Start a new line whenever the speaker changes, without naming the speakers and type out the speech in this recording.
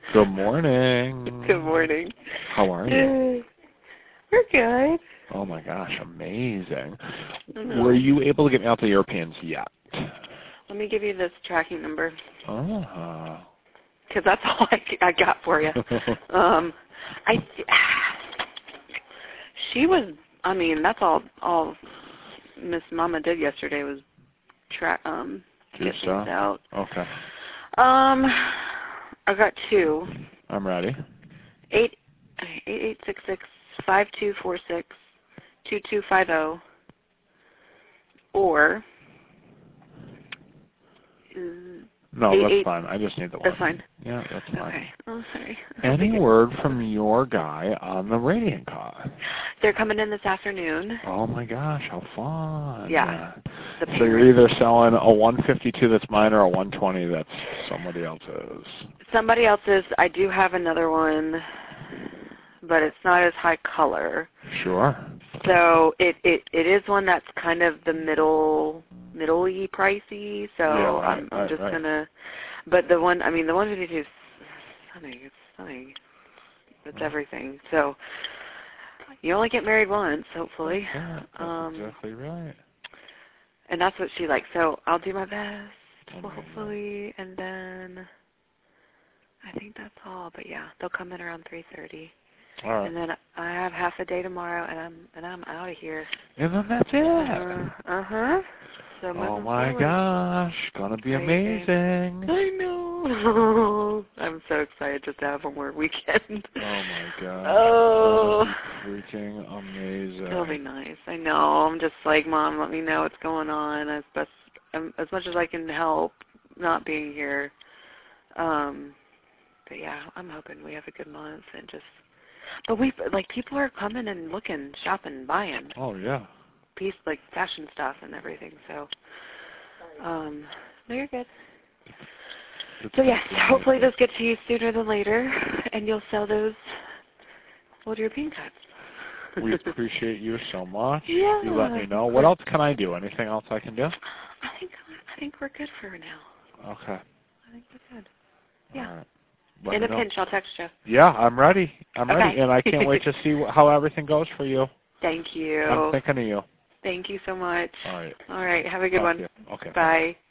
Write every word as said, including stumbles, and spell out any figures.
Good morning.
Good morning.
How are you?
We're good.
Oh my gosh, amazing. Were you able to get me out the Europeans yet?
Let me give you this tracking number.
Oh.
Because that's all I, I got for you. um, I she was. I mean, that's all. All Miss Mama did yesterday was track. Um, get things out.
Okay.
Um, I got two.
I'm ready.
Eight eight eight six six five two four six two two five zero or.
No,
eight,
that's
eight,
fine. I just need the one.
That's fine.
Yeah, that's fine.
Okay. Oh, sorry.
Any word from your guy on the Radiant Con?
They're coming in this afternoon.
Oh my gosh, how fun!
Yeah.
So you're either selling a one fifty-two that's mine or a one twenty that's somebody else's.
Somebody else's. I do have another one, but it's not as high color.
Sure.
So it it it is one that's kind of the middle middle-y pricey. So
yeah, right,
I'm I'm
right,
just
right.
gonna. But the one, I mean, the one fifty-two is stunning. It's stunning. It's everything. So you only get married once, hopefully.
Yeah, that's
um,
exactly right.
And that's what she likes. So I'll do my best,
Oh,
hopefully, and then I think that's all. But yeah, they'll come in around three thirty.
All right.
And then I have half a day tomorrow, and I'm and I'm out of here.
And then that's it.
Uh huh. So
oh my
forward.
gosh, gonna be
Crazy.
amazing.
I know. I'm so excited just to have one more weekend.
Oh my gosh.
Oh.
That'll be freaking amazing.
It'll be nice. I know. I'm just like, Mom, let me know what's going on as best um, as much as I can help not being here. Um, but yeah, I'm hoping we have a good month and just. But we like people are coming and looking, shopping, buying.
Oh yeah.
Piece like fashion stuff and everything. So, um, no, you're good.
It's
So yes, hopefully those get to you sooner than later, and you'll sell those old European cuts.
We appreciate you so much.
Yeah.
You let me know. What else can I do? Anything else I can do?
I think I think we're good for now.
Okay.
I think we're good. Yeah.
All right. Let
In
me
a
know.
pinch, I'll text you.
Yeah, I'm ready. I'm
Okay.
ready, and I can't wait to see wh- how everything goes for you.
Thank you.
I'm thinking of you.
Thank you so much.
All right.
All right. Have a good
Talk
one.
to you. Okay.
Bye.